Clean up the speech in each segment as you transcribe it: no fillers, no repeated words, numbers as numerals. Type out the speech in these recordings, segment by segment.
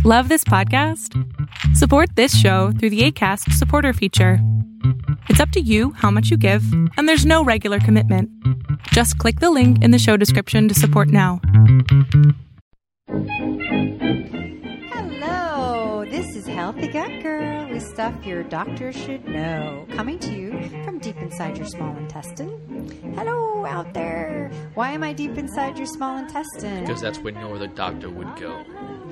Love this podcast? Support this show through the Acast supporter feature. It's up to you how much you give, and there's no regular commitment. Just click the link in the show description to support now. Hello, this is Healthy Gut Girl with stuff your doctor should know. Coming to you from deep inside your small intestine. Hello out there. Why am I deep inside your small intestine? Because that's where no other doctor would go.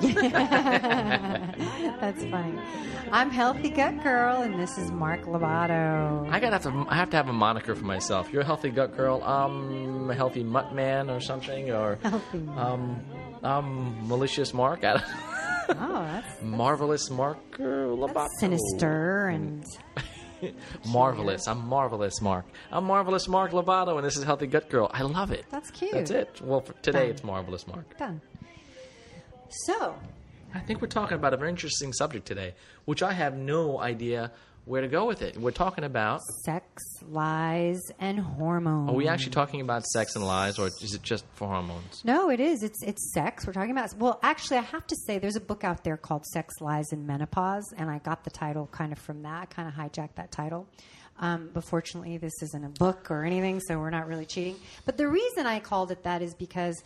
That's funny. I'm Healthy Gut Girl, and this is Mark Lovato. I have to have a moniker for myself. You're a healthy gut girl. I'm a healthy mutt man or something, or Healthy. malicious Mark. I don't Oh, that's Marvelous Mark Lovato. sinister and Marvelous. I'm marvelous Mark. I'm marvelous Mark Lovato, and this is Healthy Gut Girl. I love it. that's cute. That's it. Well, for today Done. it's marvelous Mark. Done. So, I think we're talking about a very interesting subject today, which I have no idea where to go with it. We're talking about. sex, lies, and hormones. Are we actually talking about sex and lies, or is it just for hormones? No, it is. It's sex. We're talking about. Well, actually, I have to say, there's a book out there called "Sex, Lies, and Menopause," and I got the title kind of from that. I kind of hijacked that title. But fortunately, this isn't a book or anything, so we're not really cheating. But the reason I called it that is because,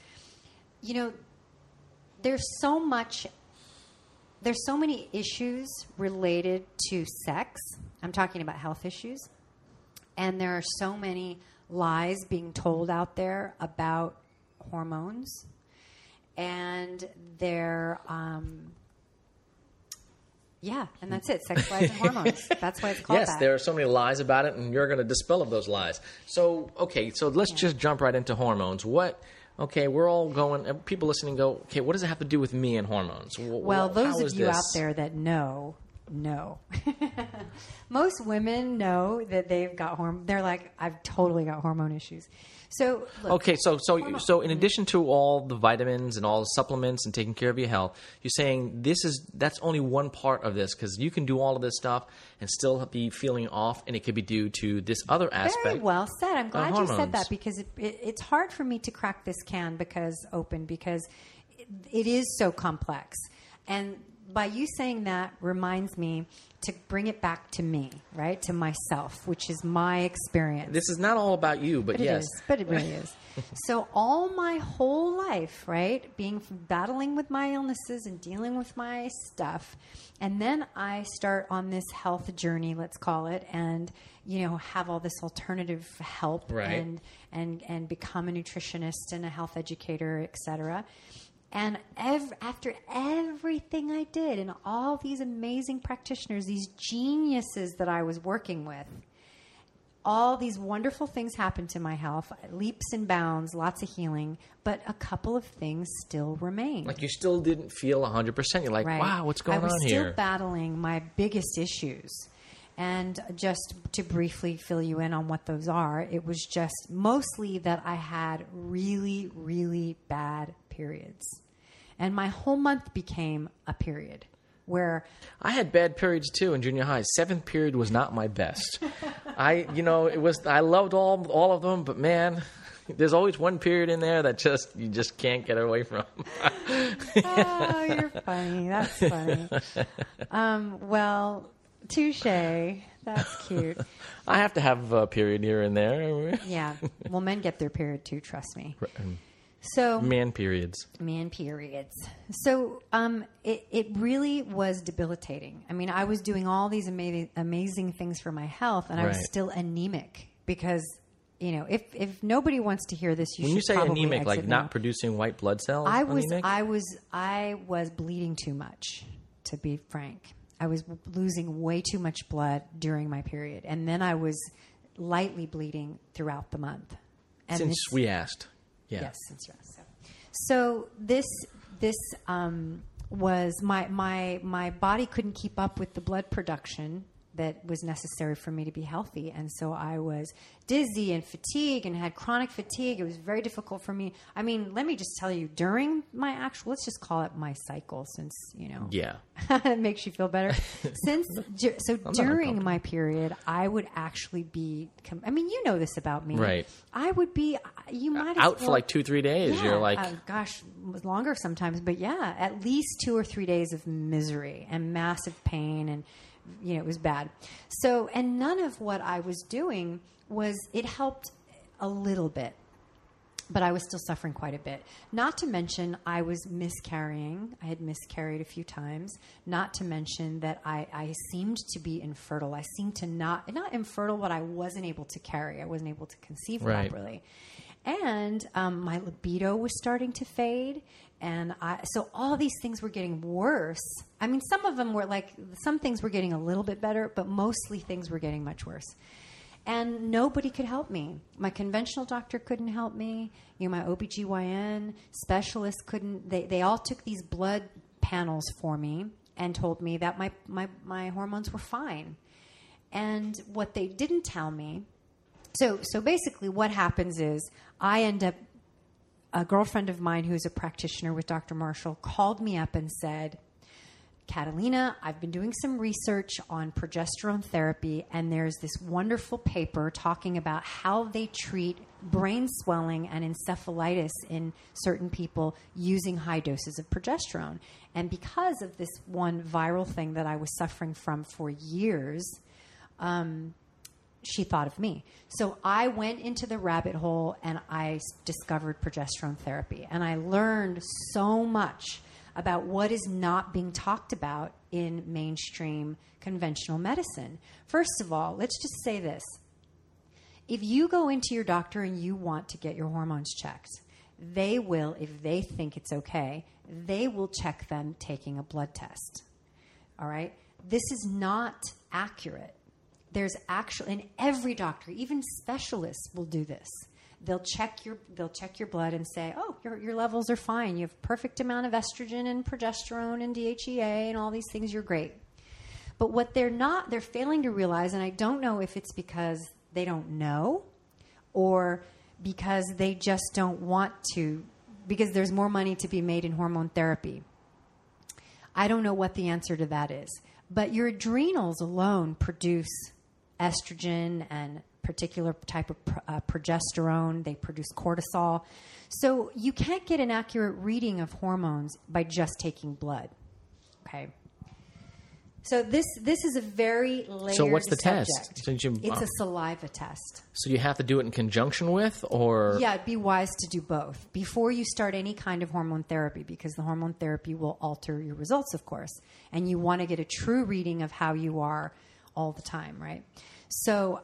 there's so many issues related to sex. I'm talking about health issues. And there are so many lies being told out there about hormones. And they're, and that's it. Sex, lies, and hormones. That's why it's called that. Yes, there are so many lies about it, and you're going to dispel of those lies. So, okay, let's just jump right into hormones. Okay, we're all going, people listening go, okay, what does it have to do with me and hormones? Well, those how of is you this? out there that know. Most women know that they've got they're like, I've totally got hormone issues. So, look, Okay, so in addition to all the vitamins and all the supplements and taking care of your health, you're saying that's only one part of this, because you can do all of this stuff and still be feeling off, and it could be due to this other aspect. very well said. I'm glad you said hormones. that, because it's hard for me to crack this can because it is so complex. And by you saying that reminds me to bring it back to me, right? To myself, which is my experience. This is not all about you, but yes. But it really is. So all my whole life, right, battling with my illnesses and dealing with my stuff, and then I start on this health journey, let's call it, and have all this alternative help, Right. and become a nutritionist and a health educator, etc. And after everything I did, and all these amazing practitioners, these geniuses that I was working with, all these wonderful things happened to my health, leaps and bounds, lots of healing, but a couple of things still remain. Like you still didn't feel 100%. You're like, Right. wow, what's going on I was still here? battling my biggest issues. And just to briefly fill you in on what those are, it was just mostly that I had really, really bad periods. And my whole month became a period where I had bad periods too in junior high. 7th period was not my best. I loved all of them, but man, there's always one period in there that you just can't get away from. oh, you're funny. That's funny. Well, touche. That's cute. I have to have a period here and there. Yeah. Well, men get their period too, trust me. So Man periods. Man periods. So it really was debilitating. I mean, I was doing all these amazing things for my health, and I was Right. still anemic because, if nobody wants to hear this, When should you say probably anemic, like exit not now. producing white blood cells, I anemic? was bleeding too much, to be frank. I was losing way too much blood during my period, and then I was lightly bleeding throughout the month. And Since we asked. Yeah. Yes, since you asked. So this was my body couldn't keep up with the blood production that was necessary for me to be healthy, and so I was dizzy and fatigue and had chronic fatigue. It was very difficult for me. I mean, let me just tell you, during my actual, let's just call it my cycle, since, Yeah. it makes you feel better. During my period, I would actually be, I mean, you know this about me. Right. I would be, you might out for like 2-3 days. Yeah, You're like, gosh, longer sometimes, but yeah, at least 2 or 3 days of misery and massive pain, and it was bad. So, and none of what I was doing it helped a little bit, but I was still suffering quite a bit. Not to mention I was miscarrying. I had miscarried a few times. Not to mention that I seemed to be infertile. I seemed to not infertile, but I wasn't able to carry. I wasn't able to conceive properly. And my libido was starting to fade. And so all these things were getting worse. I mean, some of them were some things were getting a little bit better, but mostly things were getting much worse. And nobody could help me. My conventional doctor couldn't help me. My OBGYN specialist couldn't. They all took these blood panels for me and told me that my hormones were fine. And what they didn't tell me, so basically what happens is I end up, a girlfriend of mine who's a practitioner with Dr. Marshall called me up and said, Catalina, I've been doing some research on progesterone therapy, and there's this wonderful paper talking about how they treat brain swelling and encephalitis in certain people using high doses of progesterone. And because of this one viral thing that I was suffering from for years, she thought of me. So I went into the rabbit hole and I discovered progesterone therapy. And I learned so much about what is not being talked about in mainstream conventional medicine. First of all, let's just say this. If you go into your doctor and you want to get your hormones checked, they will, if they think it's okay, they will check them taking a blood test. All right? This is not accurate. There's actually, and every doctor, even specialists, will do this. They'll check your blood and say, oh, your levels are fine. You have perfect amount of estrogen and progesterone and DHEA and all these things. You're great. But what they're failing to realize, and I don't know if it's because they don't know or because they just don't want to, because there's more money to be made in hormone therapy. I don't know what the answer to that is. But your adrenals alone produce estrogen and particular type of progesterone. They produce cortisol. So you can't get an accurate reading of hormones by just taking blood. Okay. So this is a very layered So what's the subject. test? It's a saliva test. So you have to do it in conjunction with, or? Yeah, it'd be wise to do both before you start any kind of hormone therapy, because the hormone therapy will alter your results, of course. And you want to get a true reading of how you are all the time, right? So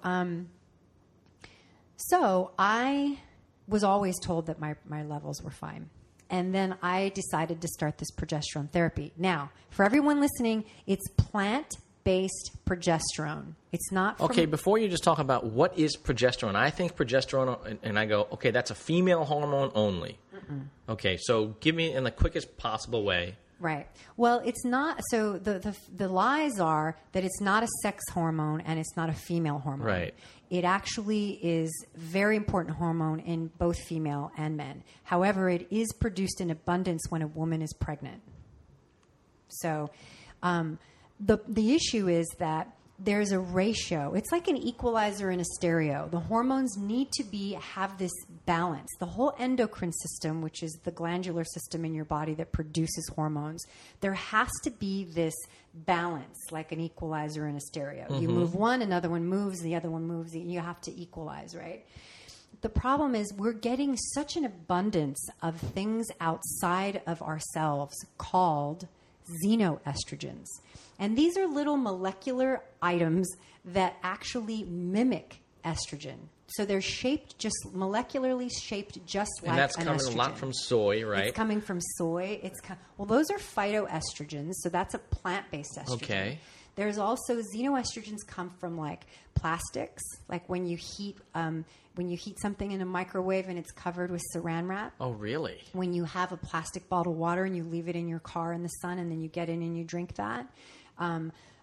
I was always told that my levels were fine. And then I decided to start this progesterone therapy. Now, for everyone listening, it's plant-based progesterone. It's not from... Okay, before you just talk about what is progesterone, I think progesterone, and I go, okay, that's a female hormone only. Mm-mm. Okay, so give me in the quickest possible way. Right. Well, it's not. So the lies are that it's not a sex hormone and it's not a female hormone. Right. It actually is a very important hormone in both female and men. However, it is produced in abundance when a woman is pregnant. So the issue is that there's a ratio. It's like an equalizer in a stereo. The hormones need to have this balance. The whole endocrine system, which is the glandular system in your body that produces hormones, there has to be this balance, like an equalizer in a stereo. Mm-hmm. You move one, another one moves, the other one moves. You have to equalize, right? The problem is we're getting such an abundance of things outside of ourselves called xenoestrogens. And these are little molecular items that actually mimic estrogen. So they're shaped molecularly shaped just like an estrogen. And that's coming a lot from soy, right? It's coming from soy. Well, those are phytoestrogens, so that's a plant-based estrogen. Okay. There's also xenoestrogens come from like plastics, like when you heat something in a microwave and it's covered with saran wrap. Oh, really? When you have a plastic bottle of water and you leave it in your car in the sun and then you get in and you drink that.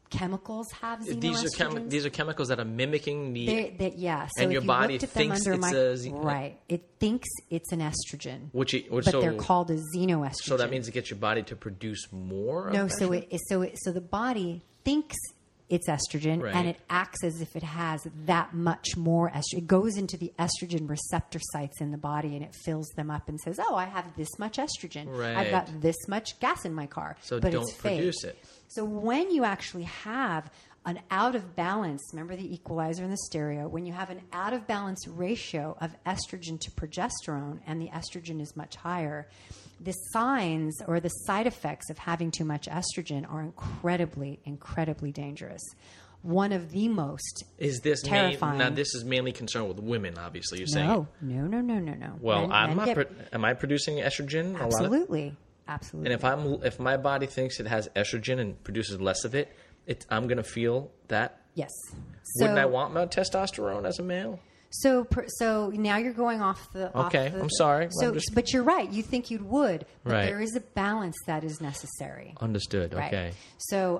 chemicals have xenoestrogens. These are chemicals that are mimicking the... So and if your you body looked at them thinks under it's a... Right. It thinks it's an estrogen. But they're called a xenoestrogen. So that means it gets your body to produce more? No, so the body thinks it's estrogen, right. and it acts as if it has that much more estrogen. It goes into the estrogen receptor sites in the body, and it fills them up and says, "Oh, I have this much estrogen. Right. I've got this much gas in my car." So but don't it's fake. produce it. So when you actually have an out of balance, remember the equalizer and the stereo, when you have an out of balance ratio of estrogen to progesterone, and the estrogen is much higher, the signs or the side effects of having too much estrogen are incredibly, incredibly dangerous. One of the most terrifying. Now, this is mainly concerned with women, obviously, you're saying. No. Well, am I producing estrogen? Absolutely. Absolutely. And if my body thinks it has estrogen and produces less of it, I'm going to feel that? Yes. Wouldn't I want more testosterone as a male? So now you're going off the... Okay, I'm sorry. But you're right. You think you would. But right. there is a balance that is necessary. Understood. Right. Okay. So,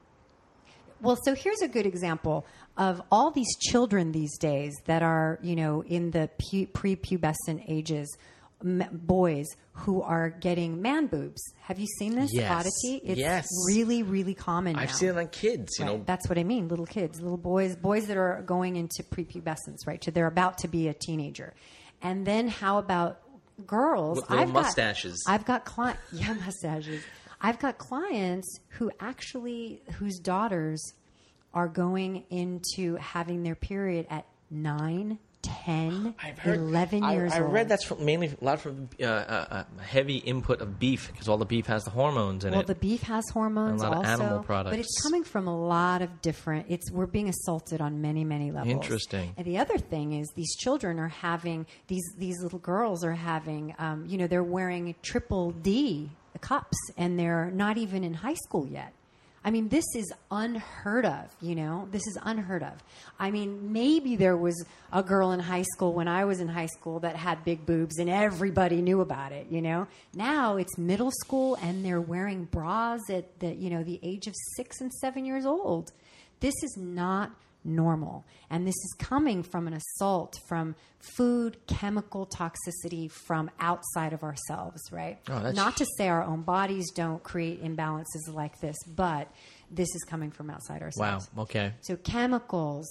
so here's a good example of all these children these days that are, in the prepubescent ages, boys who are getting man boobs. Have you seen this? Yes. Oddity? It's yes. really, really common now. I've seen it on kids, you know. That's what I mean. Little kids, little boys that are going into prepubescence, right? So they're about to be a teenager. And then how about girls? With little mustaches. I've got mustaches. I've got clients whose daughters are going into having their period at 9, 10, 11 years old. I read that's mainly a lot from heavy input of beef because all the beef has the hormones in it. Well, the beef has hormones and a lot also, of animal products. but it's coming from a lot of different. We're being assaulted on many, many levels. Interesting. And the other thing is these children are having these little girls are having they're wearing triple D cups and they're not even in high school yet. I mean, this is unheard of, This is unheard of. I mean, maybe there was a girl in high school when I was in high school that had big boobs and everybody knew about it, Now it's middle school and they're wearing bras at the age of 6 and 7 years old. This is not normal. And this is coming from an assault from food, chemical toxicity from outside of ourselves, right? Not to say our own bodies don't create imbalances like this, but this is coming from outside ourselves. Wow, okay. So chemicals,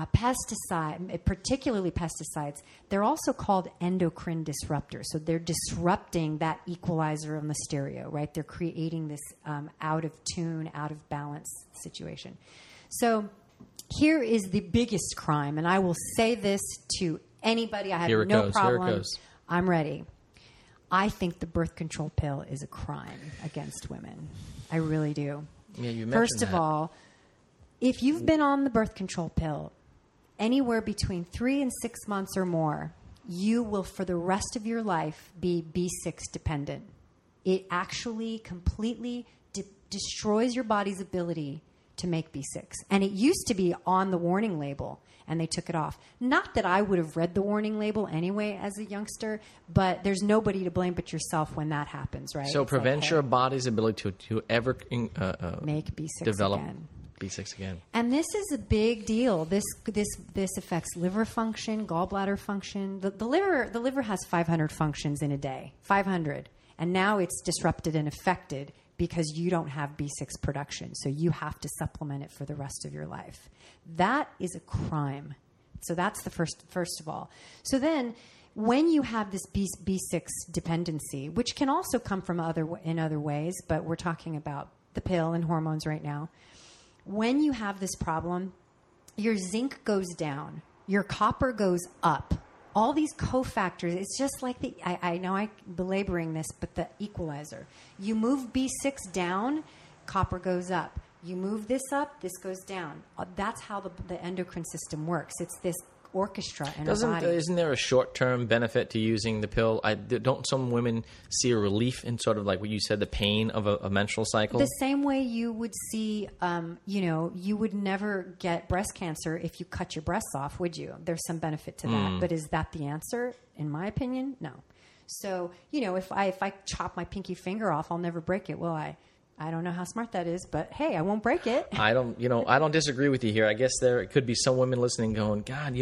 particularly pesticides, they're also called endocrine disruptors. So they're disrupting that equalizer on the stereo, right? They're creating this out of tune, out of balance situation. So here is the biggest crime, and I will say this to anybody. I have no problem. Here it goes. I'm ready. I think the birth control pill is a crime against women. I really do. Yeah, you mentioned First of that. all, if you've been on the birth control pill anywhere between 3 and 6 months or more, you will, for the rest of your life, be B6 dependent. It actually completely destroys your body's ability to make B6. And it used to be on the warning label, and they took it off. Not that I would have read the warning label anyway as a youngster, but there's nobody to blame but yourself when that happens, right? So prevent your body's ability to ever make B6 develop again. B6 again. And this is a big deal. This affects liver function, gallbladder function. The liver has 500 functions in a day, 500. And now it's disrupted and affected because you don't have B6 production. So you have to supplement it for the rest of your life. That is a crime. So that's the first of all. So then when you have this B6 dependency, which can also come from in other ways, but we're talking about the pill and hormones right now. When you have this problem, your zinc goes down, your copper goes up. All these cofactors, it's just like I know I'm belaboring this, but the equalizer. You move B6 down, copper goes up. You move this up, this goes down. That's how the endocrine system works. It's this orchestra in our body. Isn't there a short-term benefit to using the pill? Don't some women see a relief in sort of like what you said, the pain of a menstrual cycle? The same way you would see, you would never get breast cancer if you cut your breasts off, would you? There's some benefit to that. But is that the answer? In my opinion, no. So, if I chop my pinky finger off, I'll never break it, will I? I don't know how smart that is, but hey, I won't break it. I don't disagree with you here. I guess there could be some women listening going, God,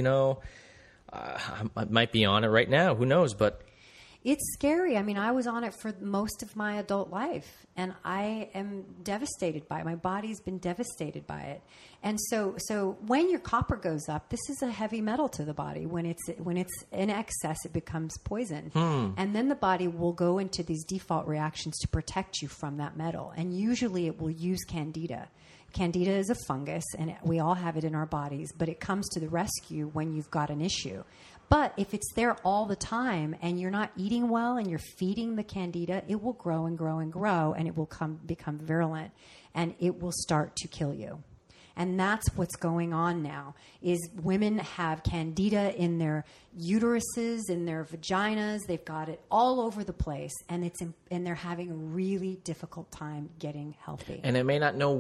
I might be on it right now. Who knows? But it's scary. I mean, I was on it for most of my adult life, and I am devastated by it. My body's been devastated by it. And so when your copper goes up, this is a heavy metal to the body. When it's in excess, it becomes poison. And then the body will go into these default reactions to protect you from that metal. And usually it will use candida. Candida is a fungus, and we all have it in our bodies, but it comes to the rescue when you've got an issue. But if it's there all the time and you're not eating well and you're feeding the candida, it will grow and grow and grow, and it will become virulent, and it will start to kill you. And that's what's going on now, is women have candida in their uteruses, in their vaginas. They've got it all over the place, and they're having a really difficult time getting healthy. And it may not know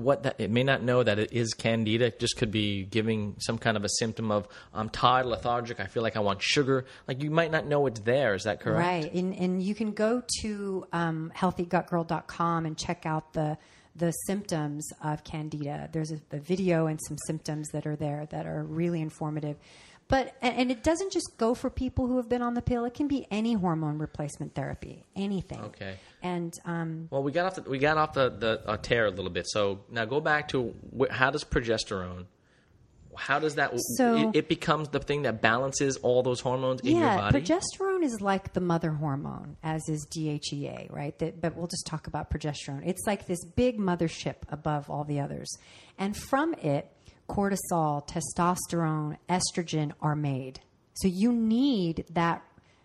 that it is candida. It just could be giving some kind of a symptom of, I'm tired, lethargic, I feel like I want sugar. Like, you might not know it's there. Is that correct? Right. And you can go to healthygutgirl.com and check out the symptoms of candida. There's a video and some symptoms that are there that are really informative. But and it doesn't just go for people who have been on the pill. It can be any hormone replacement therapy, anything. Okay. And well, we got off the tear a little bit. So now go back to how does progesterone? How does that? So, it becomes the thing that balances all those hormones in your body? Yeah, progesterone is like the mother hormone, as is DHEA, right? But we'll just talk about progesterone. It's like this big mothership above all the others. And from it, cortisol, testosterone, estrogen are made. So you need that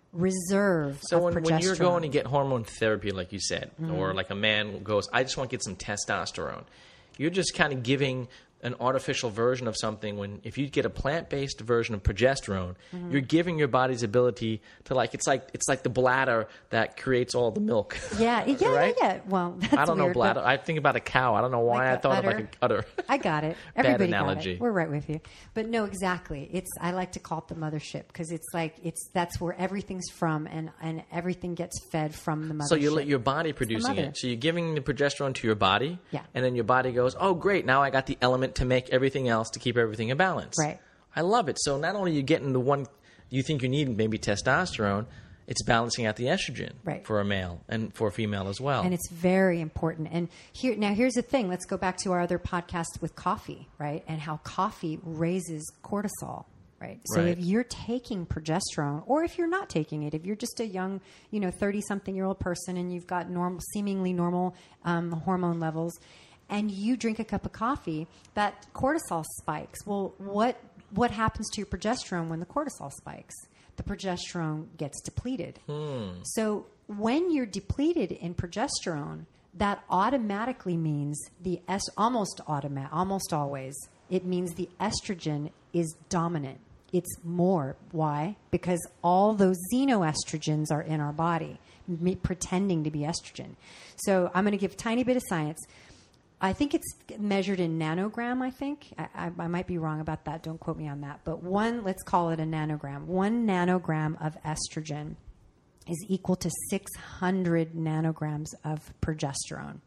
reserve of progesterone. So when you're going to get hormone therapy, like you said, or like a man goes, I just want to get some testosterone, you're just kind of giving an artificial version of something. When if you get a plant-based version of progesterone, you're giving your body's ability to it's like the bladder that creates all the milk. Yeah, right? Yeah. Well, that's I don't weird, know bladder. I think about a cow. I don't know why I thought of like an udder. I got it. Everybody Bad analogy. Got it. We're right with you. But no, exactly. I like to call it the mothership, because that's where everything's from, and everything gets fed from the mothership. So you let your body producing it. So you're giving the progesterone to your body, and then your body goes, oh great, now I got the element to make everything else, to keep everything in balance. Right. I love it. So not only are you getting the one you think you need, maybe testosterone, it's balancing out the estrogen for a male and for a female as well. And it's very important. And here's the thing. Let's go back to our other podcast with coffee, right? And how coffee raises cortisol, right? So if you're taking progesterone, or if you're not taking it, if you're just a young, 30-something-year-old person and you've got seemingly normal hormone levels, and you drink a cup of coffee, that cortisol spikes. Well, what happens to your progesterone when the cortisol spikes? The progesterone gets depleted. So when you're depleted in progesterone, that automatically means almost always, it means the estrogen is dominant. It's more. Why? Because all those xenoestrogens are in our body, pretending to be estrogen. So I'm going to give a tiny bit of science. I think it's measured in nanogram, I think. I might be wrong about that. Don't quote me on that. But let's call it a nanogram. 1 nanogram of estrogen is equal to 600 nanograms of progesterone.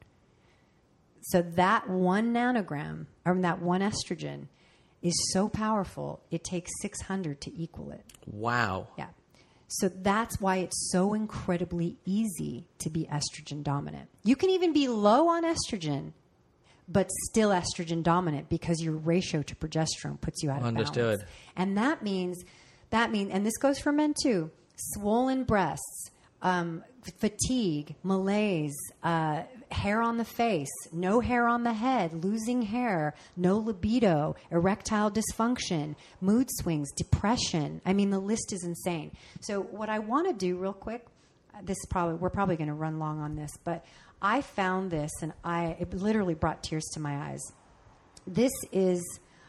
So that 1 nanogram, or that 1 estrogen, is so powerful, it takes 600 to equal it. Wow. Yeah. So that's why it's so incredibly easy to be estrogen dominant. You can even be low on estrogen, but still estrogen dominant, because your ratio to progesterone puts you out of balance. Understood. And that means, and this goes for men too, swollen breasts, fatigue, malaise, hair on the face, no hair on the head, losing hair, no libido, erectile dysfunction, mood swings, depression. I mean, the list is insane. So what I want to do real quick, we're probably going to run long on this, but I found this, and it literally brought tears to my eyes. This is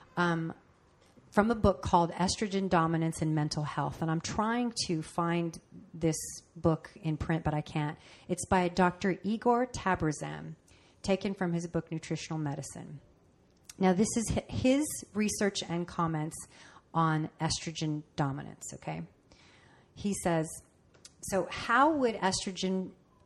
from a book called Estrogen Dominance and Mental Health, and I'm trying to find this book in print, but I can't. It's by Dr. Igor Tabrzan, taken from his book Nutritional Medicine. Now, this is his research and comments on estrogen dominance, okay? He says, so how would estrogen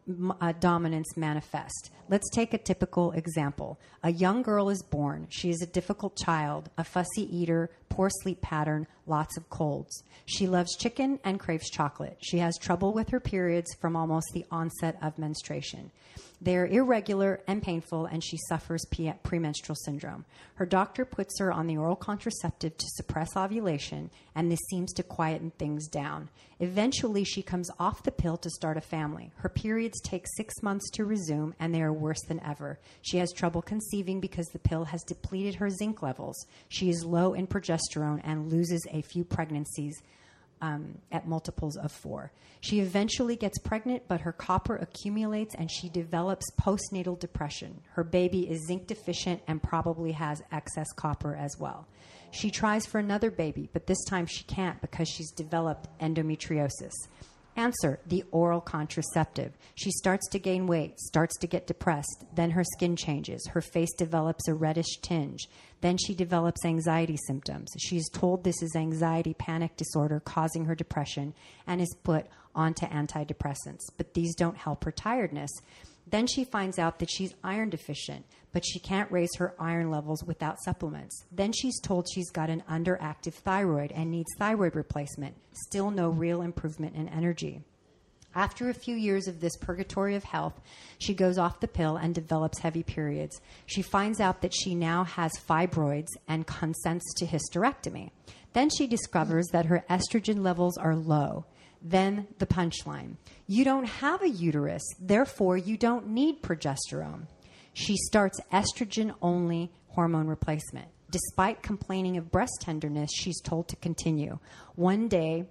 dominance manifest. Let's take a typical example. A young girl is born. She is a difficult child, a fussy eater, poor sleep pattern, lots of colds. She loves chicken and craves chocolate. She has trouble with her periods from almost the onset of menstruation. They are irregular and painful, and she suffers premenstrual syndrome. Her doctor puts her on the oral contraceptive to suppress ovulation, and this seems to quieten things down. Eventually, she comes off the pill to start a family. Her periods take 6 months to resume, and they are worse than ever. She has trouble conceiving because the pill has depleted her zinc levels. She is low in progesterone and loses a few pregnancies at multiples of 4. She eventually gets pregnant, but her copper accumulates and she develops postnatal depression. Her baby is zinc deficient and probably has excess copper as well. She tries for another baby, but this time she can't because she's developed endometriosis. Answer: the oral contraceptive. She starts to gain weight, starts to get depressed. Then her skin changes. Her face develops a reddish tinge. Then she develops anxiety symptoms. She's told this is anxiety panic disorder causing her depression and is put onto antidepressants. But these don't help her tiredness. Then she finds out that she's iron deficient, but she can't raise her iron levels without supplements. Then she's told she's got an underactive thyroid and needs thyroid replacement. Still no real improvement in energy. After a few years of this purgatory of health, she goes off the pill and develops heavy periods. She finds out that she now has fibroids and consents to hysterectomy. Then she discovers that her estrogen levels are low. Then the punchline: you don't have a uterus, therefore you don't need progesterone. She starts estrogen-only hormone replacement. Despite complaining of breast tenderness, she's told to continue. One day,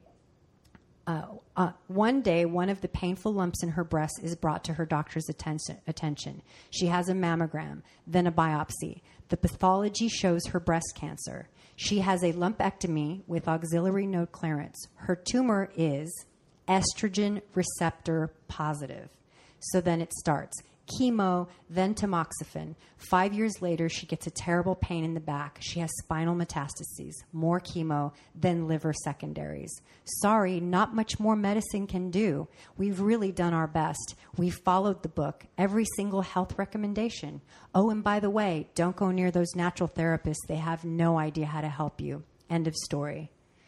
one of the painful lumps in her breast is brought to her doctor's attention. She has a mammogram, then a biopsy. The pathology shows her breast cancer. She has a lumpectomy with auxiliary node clearance. Her tumor is estrogen receptor positive. So then it starts. Chemo, then tamoxifen. 5 years later, she gets a terrible pain in the back. She has spinal metastases, more chemo, then liver secondaries. Sorry, not much more medicine can do. We've really done our best. We've followed the book, every single health recommendation. Oh, and by the way, don't go near those natural therapists. They have no idea how to help you. End of story.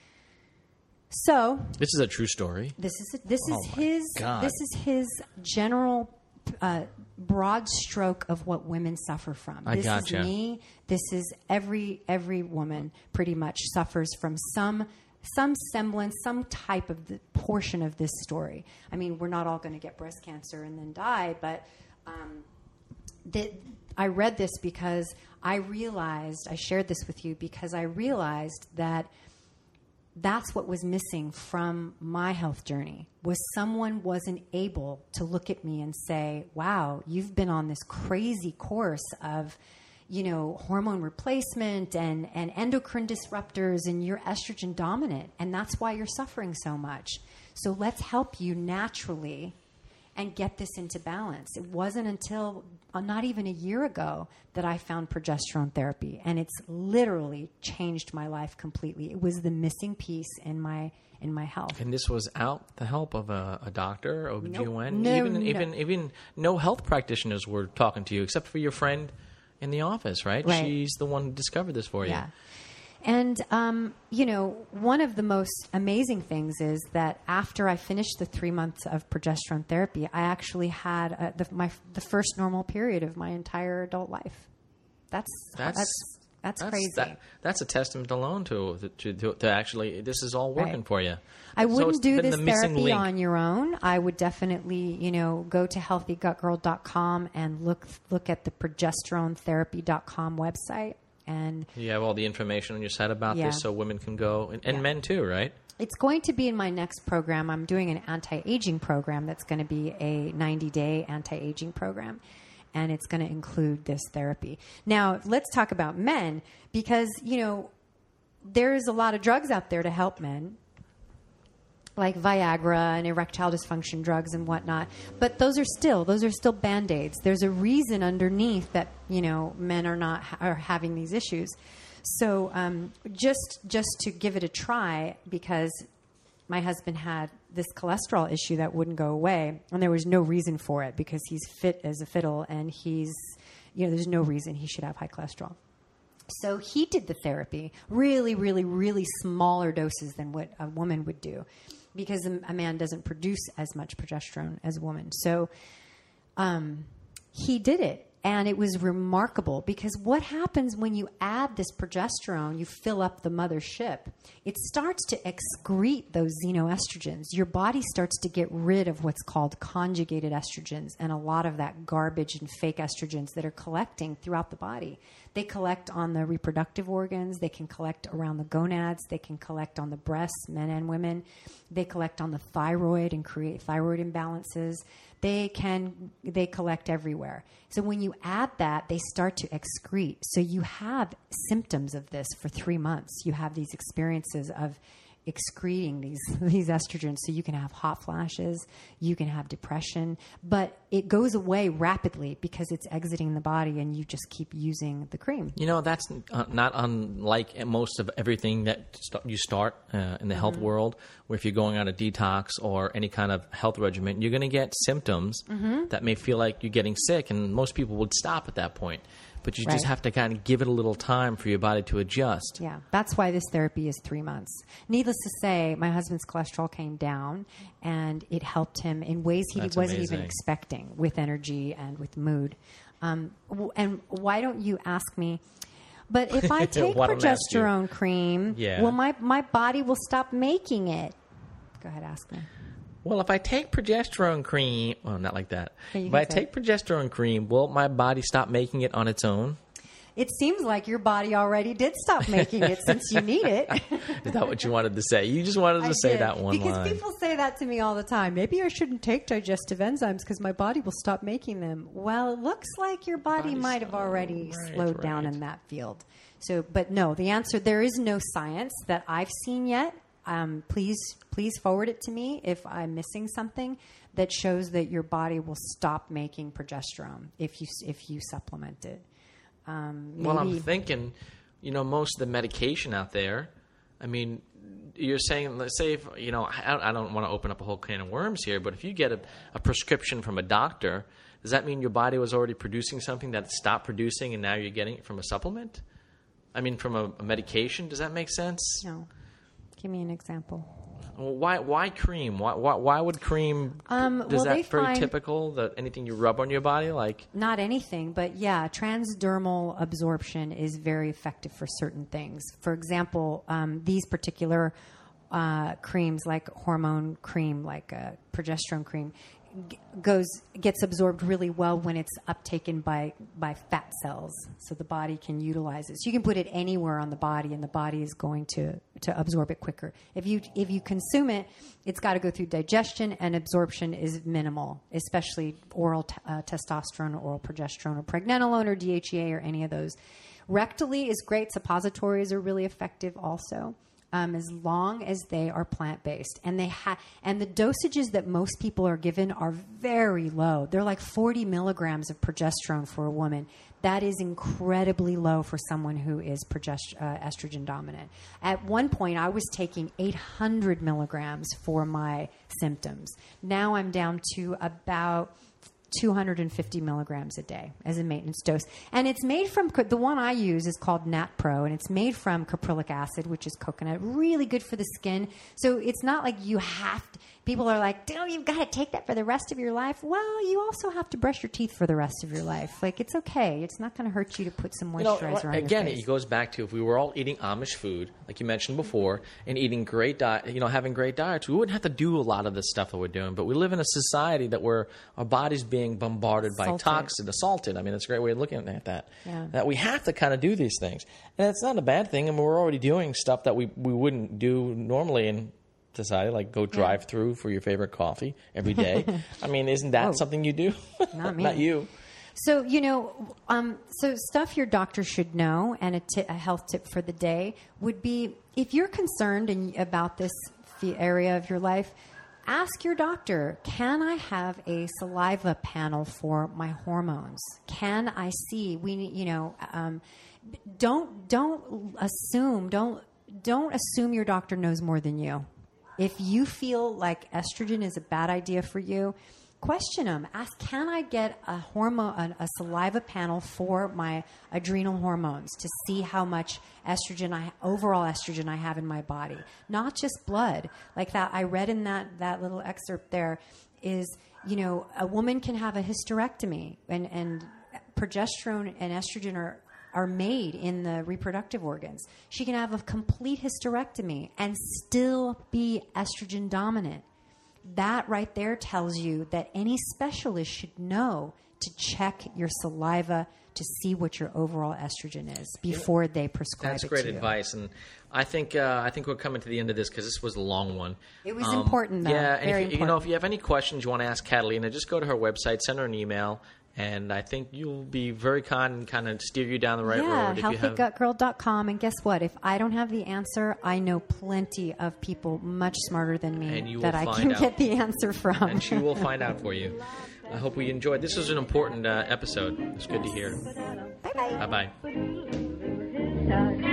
So this is a true story. This is his general broad stroke of what women suffer from. This is me. This is every woman pretty much suffers from some semblance, some type of the portion of this story. I mean, we're not all going to get breast cancer and then die, but I read this because I shared this with you because I realized that that's what was missing from my health journey, was someone wasn't able to look at me and say, wow, you've been on this crazy course of, hormone replacement and endocrine disruptors, and you're estrogen dominant, and that's why you're suffering so much. So let's help you naturally and get this into balance. It wasn't until not even a year ago that I found progesterone therapy, and it's literally changed my life completely. It was the missing piece in my health. And this was out the help of a doctor, OBGYN? No. Even no health practitioners were talking to you except for your friend in the office, right? She's the one who discovered this for you. Yeah. And, one of the most amazing things is that after I finished the 3 months of progesterone therapy, I actually had the first normal period of my entire adult life. That's crazy. That's a testament alone to actually this is all working for you. I wouldn't do this therapy on your own. I would definitely, go to healthygutgirl.com and look at the progesteronetherapy.com website. And you have all the information on your site about this so women can go, and men too, right? It's going to be in my next program. I'm doing an anti-aging program that's going to be a 90-day anti-aging program, and it's going to include this therapy. Now, let's talk about men, because, there's a lot of drugs out there to help men, like Viagra and erectile dysfunction drugs and whatnot. But those are still Band-Aids. There's a reason underneath that, men are having these issues. So just to give it a try, because my husband had this cholesterol issue that wouldn't go away, and there was no reason for it because he's fit as a fiddle, and there's no reason he should have high cholesterol. So he did the therapy, really, really, really smaller doses than what a woman would do, because a man doesn't produce as much progesterone as a woman. So he did it. And it was remarkable, because what happens when you add this progesterone, you fill up the mothership, it starts to excrete those xenoestrogens. Your body starts to get rid of what's called conjugated estrogens and a lot of that garbage and fake estrogens that are collecting throughout the body. They collect on the reproductive organs. They can collect around the gonads. They can collect on the breasts, men and women. They collect on the thyroid and create thyroid imbalances. They collect everywhere. So when you add that, they start to excrete. So you have symptoms of this for 3 months. You have these experiences of excreting these estrogens. So you can have hot flashes, you can have depression, but it goes away rapidly because it's exiting the body, and you just keep using the cream. That's not unlike most of everything that you start in the health world, where if you're going on a detox or any kind of health regimen, you're going to get symptoms that may feel like you're getting sick, and most people would stop at that point. But you just have to kind of give it a little time for your body to adjust. Yeah, that's why this therapy is 3 months. Needless to say, my husband's cholesterol came down, and it helped him in ways he wasn't even expecting, with energy and with mood. And why don't you ask me, but if I take progesterone cream, well, my body will stop making it. Go ahead, ask me. Well, if I take progesterone cream, well, not like that. If I take progesterone cream, will my body stop making it on its own? It seems like your body already did stop making it since you need it. Is that what you wanted to say? You just wanted to say that one line. Because people say that to me all the time. Maybe I shouldn't take digestive enzymes because my body will stop making them. Well, it looks like your body might have already slowed down in that field. So, but no, the answer, there is no science that I've seen yet. Please forward it to me if I'm missing something that shows that your body will stop making progesterone if you supplement it. Well, I'm thinking, most of the medication out there, I mean, you're saying, let's say, if, I don't want to open up a whole can of worms here, but if you get a prescription from a doctor, does that mean your body was already producing something that it stopped producing and now you're getting it from a supplement? I mean, from a medication? Does that make sense? No. Give me an example. Well, why cream? Why would cream? Is that very typical? That anything you rub on your body, like not anything, but yeah, transdermal absorption is very effective for certain things. For example, these particular creams, like hormone cream, like progesterone cream, gets absorbed really well when it's uptaken by fat cells, so the body can utilize it. So you can put it anywhere on the body, and the body is going to absorb it quicker. If you consume it, it's got to go through digestion, and absorption is minimal, especially oral testosterone, oral progesterone, or pregnenolone, or DHEA, or any of those. Rectally is great. Suppositories are really effective also. As long as they are plant-based. And and the dosages that most people are given are very low. They're like 40 milligrams of progesterone for a woman. That is incredibly low for someone who is estrogen dominant. At one point, I was taking 800 milligrams for my symptoms. Now I'm down to about 250 milligrams a day as a maintenance dose. And it's made from, the one I use is called NatPro, and it's made from caprylic acid, which is coconut, really good for the skin. So it's not like you have to, people are like, dude, you've got to take that for the rest of your life. Well, you also have to brush your teeth for the rest of your life. Like, it's okay. It's not going to hurt you to put some moisturizer on your face. Again, it goes back to if we were all eating Amish food, like you mentioned before, and eating great having great diets, we wouldn't have to do a lot of this stuff that we're doing. But we live in a society that where our body's being bombarded by toxins, assaulted. I mean, that's a great way of looking at that. Yeah. That we have to kind of do these things. And it's not a bad thing. I mean, we're already doing stuff that we wouldn't do normally in society, like go drive through for your favorite coffee every day. I mean, isn't that something you do? Not me. Not you. So, so stuff your doctor should know, and a health tip for the day would be, if you're concerned about this area of your life, ask your doctor, can I have a saliva panel for my hormones? Can I see? Don't assume your doctor knows more than you. If you feel like estrogen is a bad idea for you, question them. Ask, can I get a hormone, a saliva panel for my adrenal hormones to see how much overall estrogen I have in my body? Not just blood. Like that, I read in that little excerpt there is, a woman can have a hysterectomy and progesterone and estrogen are made in the reproductive organs. She can have a complete hysterectomy and still be estrogen dominant. That right there tells you that any specialist should know to check your saliva to see what your overall estrogen is before they prescribe it to you. That's great advice, and I think we're coming to the end of this because this was a long one. It was important, though. Yeah, Very and important. if you have any questions you want to ask Catalina, just go to her website, send her an email, and I think you'll be very kind and kind of steer you down the right road. healthygutgirl.com. And guess what? If I don't have the answer, I know plenty of people much smarter than me that I can get the answer from. And she will find out for you. I hope we enjoyed. This was an important episode. It's good to hear. Bye-bye. Bye-bye.